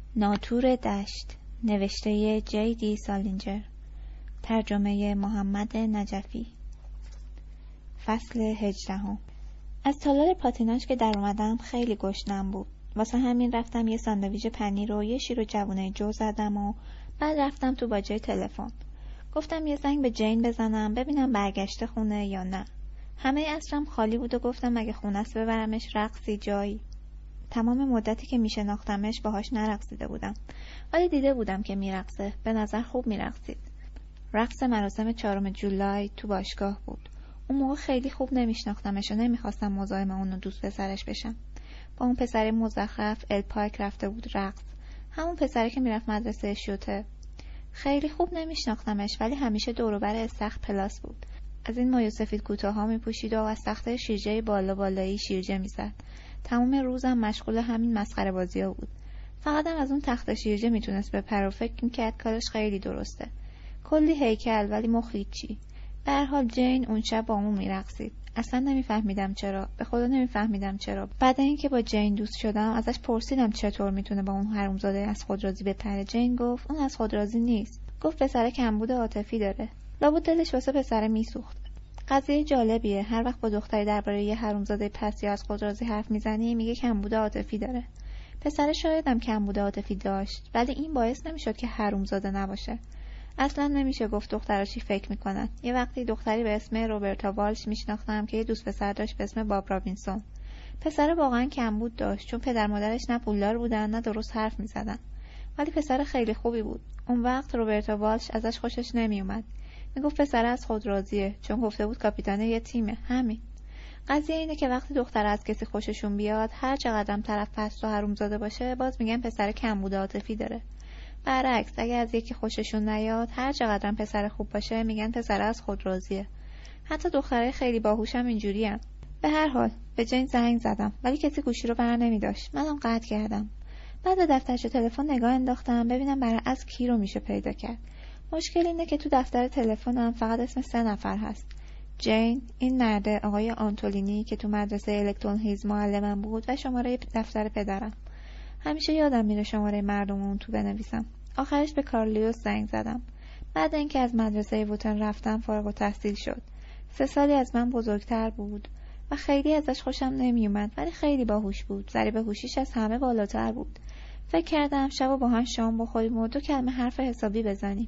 ناطور دشت، نوشته جی.دی. سالینجر، ترجمه محمد نجفی. فصل 18. از تالار پاتیناژ که در اومدم خیلی گشنم بود. واسه همین رفتم یه ساندویچ پنیر و یه شیر و جوونه جو زدم و بعد رفتم تو باجه تلفن. گفتم یه زنگ به جین بزنم ببینم برگشته خونه یا نه. همه عصرم خالی بود و گفتم اگه خونه است ببرمش رقصی جایی. تمام مدتی که میشناختمش باهاش نرقصیده بودم، ولی دیده بودم که میرقصه. به نظر خوب میرقصید. رقص مراسم 4 جولای تو باشگاه بود. اون موقع خیلی خوب نمیشناختمش و نمیخواستم مزاحم اون و دوست پسرش بشم. با اون پسر مزخرف الپارک رفته بود رقص، همون پسری که میرفت مدرسه شوته. خیلی خوب نمیشناختمش، ولی همیشه دور و بر استخر پلاس بود. از این مایو سفید کوتاها میپوشید و از تخته شیرجه بالایی شیرجه میزد. تمام روزم مشغول همین مسخره بازی‌ها بود. فقط هم از اون تخت شیرجه میتونست بپره و فکر میکرد کارش خیلی درسته. کلی هیکل ولی مخ هیچی. به هر حال جین اون شب با اون میرقصید. اصلا نمیفهمیدم چرا. به خدا نمیفهمیدم چرا. بعد اینکه با جین دوست شدم ازش پرسیدم چطور میتونه با اون حرومزاده از خود راضی بپره. جین گفت اون از خود راضی نیست. گفت پسر کمبود عاطفی داره. لابد دلش واسه پسر میسوخت. قضیه جالبیه. هر وقت با دختری درباره یه حرومزاده پس یا از خود راضی حرف میزنی میگه کمبود عاطفی داره. پسر شایدم کمبود عاطفی داشت، ولی این باعث نمیشد که حرومزاده نباشه. اصلا نمیشه گفت دخترها چی فکر میکنن. یه وقتی دختری به اسم روبرتا والش میشناختم که یه دوست پسر داشت به اسم باب رابینسون. پسر واقعا کمبود داشت، چون پدر مادرش نه پولدار بودن نه درست حرف میزدن، ولی پسر خیلی خوبی بود. اون وقت روبرتا والش ازش خوشش نمیومد. میگفت پسر از خود راضیه، چون گفته بود کاپیتان یه تیمه. همین. قضیه اینه که وقتی دختر از کسی خوششون بیاد، هر چقدرم طرف پست و حرومزاده باشه، باز میگن پسر کمبود عاطفی داره. برعکس، اگه از یکی خوششون نیاد، هر چقدرم پسر خوب باشه، میگن پسر از خود راضیه. حتی دخترای خیلی باهوشم اینجوریان. به هر حال به جین زنگ زدم، ولی کسی گوشی رو بر نمی‌داشت. منم قطع کردم. بعد به دفترچه تلفن نگاه انداختم ببینم برای از کی رو میشه پیدا کرد. مشکل اینه که تو دفتر تلفنم فقط اسم 3 نفر هست. جین، این مرده آقای آنتولینی که تو مدرسه الکترون هیز معلمم بود، و شماره دفتر پدرم. همیشه یادم میره شماره مردم اون تو بنویسم. آخرش به کارلیوس زنگ زدم. بعد اینکه از مدرسه ووتن رفتم فارغ التحصیل شد. 3 سالی از من بزرگتر بود و خیلی ازش خوشم نمیومد، ولی خیلی باهوش بود. ذریب هوشیش از همه بالاتر بود. فکر کردم شب با هم شام بخوریم و 2 کلمه حرف حسابی بزنیم.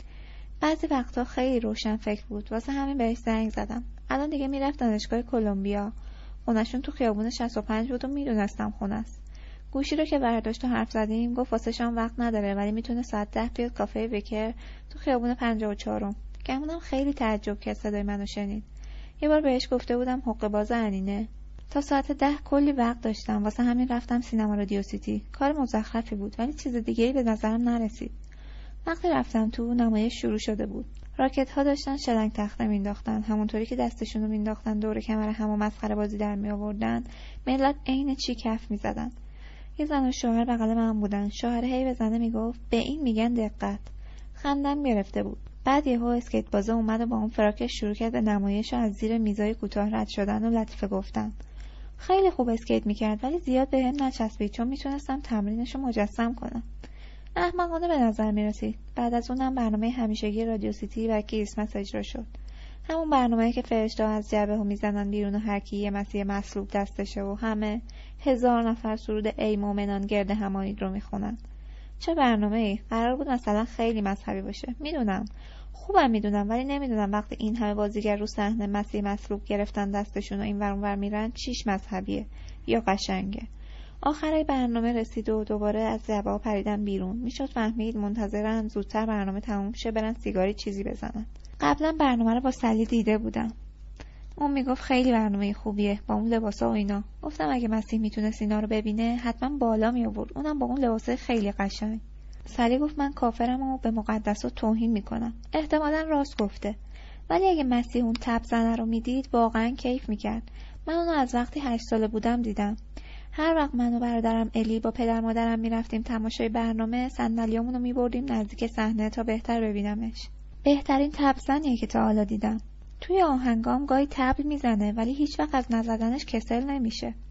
بعضی وقتا خیلی روشن فکر بود، واسه همین بهش زنگ زدم. الان دیگه میرفت دانشگاه کلمبیا. خونه‌شون تو خیابون 65 بود و میدونستم خونه است. گوشی رو که برداشت و حرف زدیم گفت واسه شام وقت نداره، ولی میتونه ساعت 10 بیاد کافه وکر تو خیابون 54م. گمونم خیلی تعجب کرد صدای منو شنید. یه بار بهش گفته بودم حقه باز انینه. تا ساعت 10 کلی وقت داشتم، واسه همین رفتم سینما رادیو سیتی. کار مزخرفی بود، ولی چیز دیگه‌ای به نظرم نرسید. وقتی رفتم تو، نمایش شروع شده بود. راکت ها داشتن شلنگ تخته مینداختن، همونطوری که دستشون رو مینداختن دور کمر هم و مسخره بازی در می آوردن. ملت عین چی کف میزدن. یه زن و شوهر بغل من بودن. شوهر هی به زنه میگفت به این میگن دقت. خندم گرفته بود. بعد یهو اسکیت بازه اومد و با اون فراکش شروع کرد به نمایش و از زیر میزای کوتاه رد شدن و لطیفه گفتن. خیلی خوب اسکیت میکرد، ولی زیاد بهم نچسبید، چون میتونستم تمرینشو مجسم کنم. احمقانه به نظر میرسید. بعد از اونم برنامه همیشگی رادیو سیتی و کریسمس اجرا شد. همون برنامه‌ای که فرشته‌ها از جعبه ها میزنن بیرون و هر کی یه مسیح مصلوب دستشه و همه 1000 نفر سرود ای مومنان گرد همایید رو میخونن. چه برنامه‌ای؟ قرار بود مثلا خیلی مذهبی باشه. میدونم. خوبم میدونم، ولی نمیدونم وقتی این همه بازیگر رو صحنه مسیح مصلوب گرفتن دستشون و این ور اون ور میرن چیش مذهبیه یا قشنگه. آخرای برنامه رسید و دوباره از جعبه‌ها پریدن بیرون. میشد فهمید منتظرن زودتر برنامه تموم شه برن سیگاری چیزی بزنن. قبلا برنامه رو با سلی دیده بودم. اون میگفت خیلی برنامه خوبیه با اون لباسا و اینا. گفتم اگه مسیح میتونست اینا رو ببینه حتما بالا می آورد، اونم با اون لباسای خیلی قشنگ. سلی گفت من کافرم و به مقدسات توهین میکنم. احتمالاً راست گفته، ولی اگه مسیح اون تب زنه رو میدید واقعا کیف میکرد. من اونو از وقتی 8 ساله بودم دیدم. هر وقت من و برادرم الی با پدر مادرم میرفتیم تماشای برنامه، صندلیامون رو میبردیم نزدیک صحنه تا بهتر ببینمش. بهترین تبزنیه که تا حالا دیدم. توی آهنگام گاهی تبل میزنه، ولی هیچ وقت از نزدنش کسل نمیشه.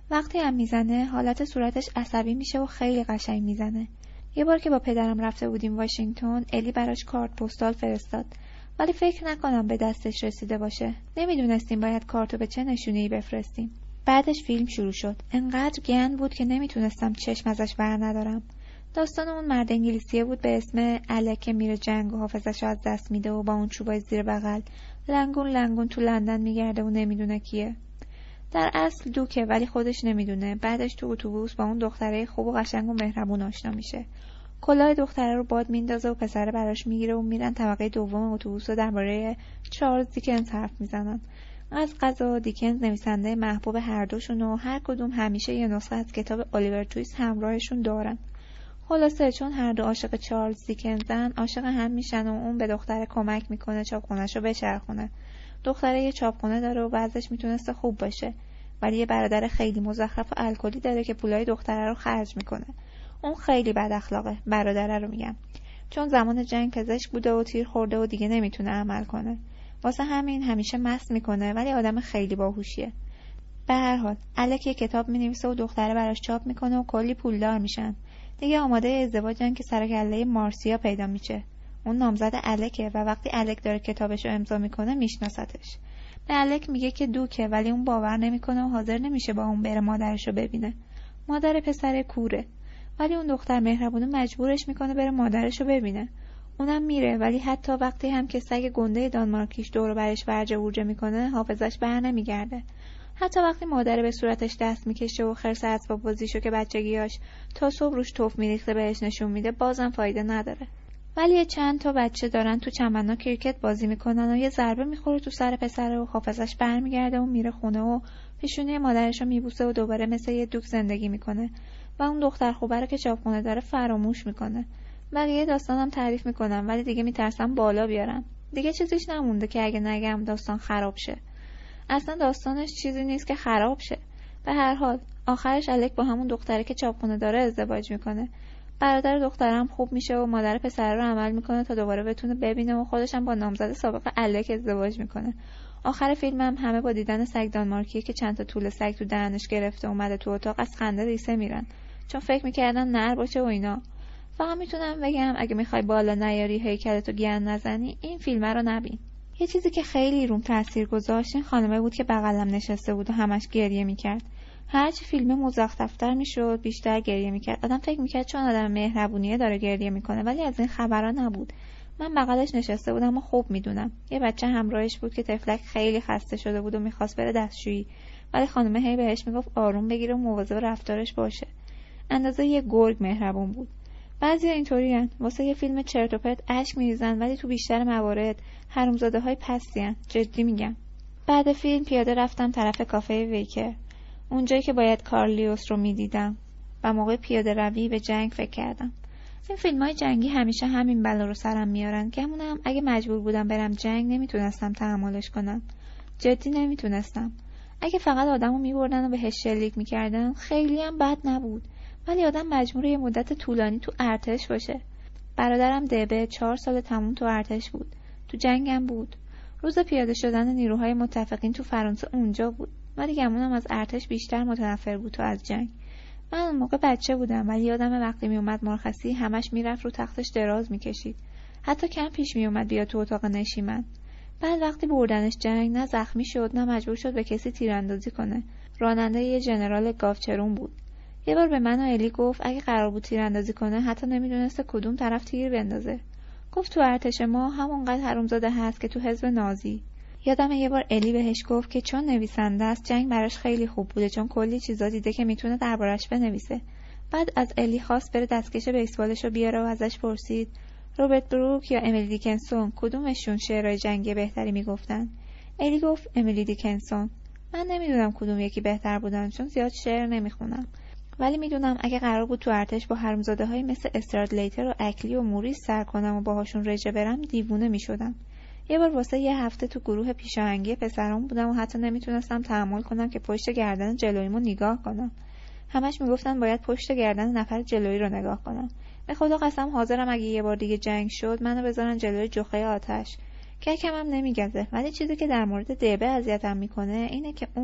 وقتی هم میزنه حالت صورتش عصبی میشه و خیلی قشنگ میزنه. یه بار که با پدرم رفته بودیم واشنگتن، الی براش کارت پستال فرستاد، ولی فکر نکنم به دستش رسیده باشه. نمیدونستیم باید کارتو به چه نشونه‌ای بفرستیم. بعدش فیلم شروع شد. انقدر گند بود که نمیتونستم چشم ازش بر ندارم. داستان اون مرد انگلیسیه بود به اسم الک که میره جنگ و حافظه‌شو از دست میده و با اون چوبای زیر بغل لنگون لنگون تو لندن میگرده و نمیدونه کیه. در اصل دوکه ولی خودش نمیدونه. بعدش تو اتوبوس با اون دختره خوب و قشنگ و مهربون آشنا میشه. کلاه دختره رو باد میندازه و پسره براش میگیره و میرن طبقه دوم اتوبوس و درباره چارلز دیکنز حرف میزنن. از قضا دیکنز نویسنده محبوب هر دوشون و هر کدوم همیشه یه نسخه از کتاب الیور تویست همراهشون دارن. خلاصه چون هر دو عاشق چارلز دیکنزن، عاشق هم میشن و اون به دختره کمک میکنه چاپخونه‌شو بچرخونه. دختره یه چاپخونه داره و وضعش میتونسته خوب باشه، ولی یه برادر خیلی مزخرف و الکلی داره که پولای دختره رو خرج میکنه. اون خیلی بد اخلاقه، برادره رو میگم، چون زمان جنگ پزشک بوده و تیر خورده و دیگه نمیتونه عمل کنه. واسه همین همیشه مست میکنه، ولی آدم خیلی باهوشیه. به هر حال الک یه کتاب مینویسه و دختره براش چاپ میکنه و کلی پولدار میشن. دیگه آماده ازدواجن که سر کله مارسیا پیدا میشه. اون نامزد الکه و وقتی الک داره کتابشو امضا میکنه میشناستش. به الک میگه که دوکه، ولی اون باور نمیکنه و حاضر نمیشه با اون بره مادرشو ببینه. مادر پسر کوره، ولی اون دختر مهربونه مجبورش میکنه بره مادرشو ببینه. اونم میره، ولی حتی وقتی هم که سگ گنده دانمارکیش دور برش ورجه ورجه میکنه حافظش بر نمیگرده. حتی وقتی مادر به صورتش دست میکشه و خرس اسباب بازیشو که بچگیاش تا صبح روش توف میریخته بهش نشون میده، بازم فایده نداره. ولی چند تا بچه دارن تو چمنا کریکت بازی میکنن و یه ضربه میخوره تو سر پسره و حافظش برمیگرده و میره خونه و پیشونی مادرشو میبوسه و دوباره مثل یه دوک زندگی میکنه و اون دختر خوبه رو که چاپخونه داره فراموش میکنه. بقیه داستانم تعریف میکنم، ولی دیگه میترسم بالا بیارم. دیگه چیزیش نمونده که اگه نگم داستان خراب شه. اصلا داستانش چیزی نیست که خراب شه. به هر حال آخرش الک با همون دختره که چاپخونه داره ازدواج میکنه. برادر دخترم خوب میشه و مادر پسر رو عمل میکنه تا دوباره بتونه ببینه و خودش هم با نامزد سابق الک ازدواج میکنه. آخر فیلمم همه با دیدن سگ دانمارکی که چند تا توله سگ تو دهنش گرفته اومده تو اتاق از خنده ریسه میرن، چون فکر میکردن نر باشه و اینا. فقط میتونم بگم اگه میخوای بالا نیاری هیکلتو گند نزنی، این فیلم رو نبین. یه چیزی که خیلی روم تاثیر گذاشت این خانمه بود که بغلم نشسته بود و همش گریه میکرد. هرچی فیلم مزخرف‌تر میشد بیشتر گریه میکرد. آدم فکر میکرد چون آدم مهربونیه داره گریه میکنه، ولی از این خبرها نبود. من بغلش نشسته بودم و خوب میدونم. یه بچه همراهش بود که طفلک خیلی خسته شده بود و میخواست بره دستشویی، ولی خانمه هی بهش میگفت آروم بگیره و مواظب رفتارش باشه. اندازه یه گرگ مهربون بود. بعضی اینطورین، واسه یه فیلم چرت و پرت اشک میریزن، ولی تو بیشتر موارد حرومزاده‌های پستین. جدی میگم. بعد فیلم پیاده رفتم طرف کافه ویکر، اونجایی که باید کارلیوس رو میدیدم، و موقع پیاده روی به جنگ فکر کردم. این فیلم‌های جنگی همیشه همین بلا رو سرم میارن. گمونم اگه مجبور بودم برم جنگ نمیتونستم تحملش کنم. جدی نمیتونستم. اگه فقط آدمو میبردن و بهش شلیک میکردن خیلی هم بد نبود، ولی آدم مجبوره یه مدت طولانی تو ارتش باشه. برادرم دبه 4 سال تموم تو ارتش بود. تو جنگم بود. روز پیاده شدن نیروهای متفقین تو فرانسه اونجا بود. ولی گمونم از ارتش بیشتر متنفر بود تو از جنگ. من اون موقع بچه بودم، ولی یادم وقتی می اومد مرخصی همش میرفت رو تختش دراز میکشید. حتی کم پیش می اومد بیا تو اتاق نشیمن. بعد وقتی بردنش جنگ نه زخمی شد نه مجبور شد به کسی تیراندازی کنه. راننده یه ژنرال گاوچرون بود. یه بار به من و الی گفت اگه قرار بود تیراندازی کنه حتی نمیدونسته کدوم طرف تیر بندازه. گفت تو ارتش ما همونقدر حرومزاده هست که تو حزب نازی. یادم یه بار الی بهش گفت که چون نویسنده است جنگ براش خیلی خوب بوده، چون کلی چیزا دیده که میتونه دربارش بنویسه. بعد از الی خواست بره دستکش بیسبالشو بیاره و ازش پرسید روبرت بروک یا امیلی دیکنسون کدومشون شعرهای جنگی بهتری میگفتن. الی گفت امیلی دیکنسون. من نمیدونم کدوم یکی بهتر بودن، چون زیاد شعر نمیخونم، ولی میدونم اگه قرار بود تو ارتش با حرومزاده‌های مثل استراد لیتر و اکلی و موریس سر کنم و باهاشون رژه برم دیوونه میشدم. یه بار واسه یه هفته تو گروه پیشاهنگی پسرام بودم و حتی نمیتونستم تحمل کنم که پشت گردن جلویمو نگاه کنم. همش میگفتن باید پشت گردن نفر جلویی رو نگاه کنم. به خدا قسم حاضرم اگه یه بار دیگه جنگ شد منو بذارن جلوی جوخه آتش. کمم نمیگزه. ولی چیزی که در مورد دبه اذیتم میکنه اینه که اون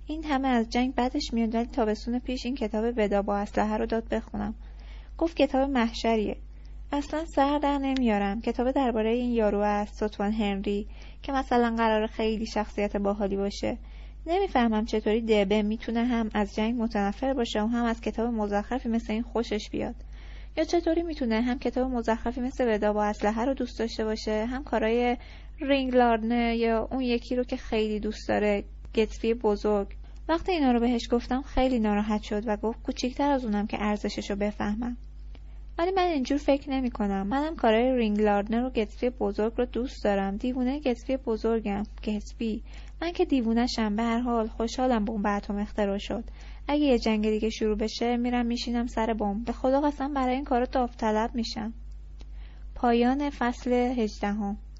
این همه از جنگ بعدش میاد ولی تابستون پیش این کتاب ودا با اسلحه رو داد بخونم. گفت کتاب محشریه. اصلا سر در نمیارم. کتاب درباره این یارو است، ستوان هنری، که مثلا قراره خیلی شخصیت باحالی باشه. نمیفهمم چطوری دبه میتونه هم از جنگ متنفر باشه و هم از کتاب مزخرفی مثل این خوشش بیاد. یا چطوری میتونه هم کتاب مزخرفی مثل ودا با اسلحه رو دوست داشته باشه، هم کارای رینگ لاردنر یا اون یکی رو که خیلی دوست داره، گتسبی بزرگ. وقتی اینا رو بهش گفتم خیلی ناراحت شد و گفت کوچیک‌تر از اونم که ارزشش رو بفهمم. ولی من اینجور فکر نمی کنم. منم کارای رینگ لاردنر و گتسبی بزرگ رو دوست دارم. دیوونه گتسبی بزرگم. گتسبی. من که دیوونه‌شم. به هر حال خوشحالم بمب اتم اختراع شد. اگه یه جنگ دیگه شروع بشه میرم میشینم سر بمب. به خدا قسم برای این کارا داوطلب میشم. پایان فصل 18.